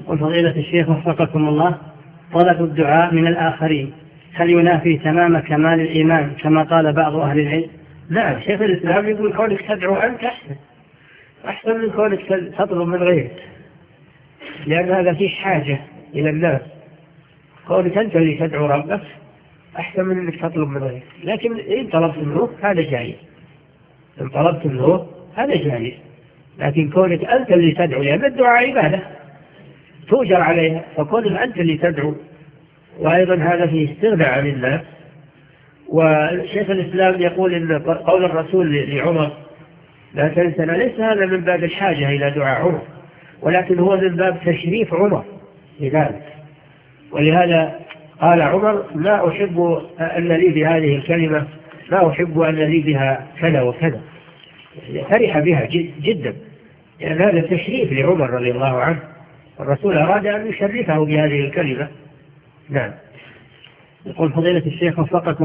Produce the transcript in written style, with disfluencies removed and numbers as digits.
وفضيلة الشيخ وفقكم الله، طلب الدعاء من الآخرين هل ينافي تمام كمال الإيمان كما قال بعض أهل العلم؟ لا، شيخ الإسلام يقول كونك تدعو أنت أحسن من كونك تطلب من غيرك، لأن هذا فيه حاجة إلى الناس. كونك أنت اللي تدعو ربك أحسن من أنك تطلب من غيرك. لكن إن طلبت منه هذا جائز، إن طلبت منه هذا جائز، لكن كونك أنت اللي تدعو، لأن الدعاء عبادة تؤجر عليها، فكونك أنت اللي تدعو، وأيضا هذا فيه استغناء عن الناس. وشيخ الإسلام يقول إن قول الرسول لعمر لا تنسنا ليس هذا من باب الحاجة إلى دعاء عمر، ولكن هو من باب تشريف عمر لذلك. ولهذا قال عمر ما أحب أن لي بهذه الكلمة، ما أحب أن لي بها كذا وكذا، فرح بها جدا، لأن هذا تشريف لعمر رضي الله عنه، الرسول أراد أن يشرفه بهذه الكلمة. نعم. يقول فضيلة الشيخ وفقكم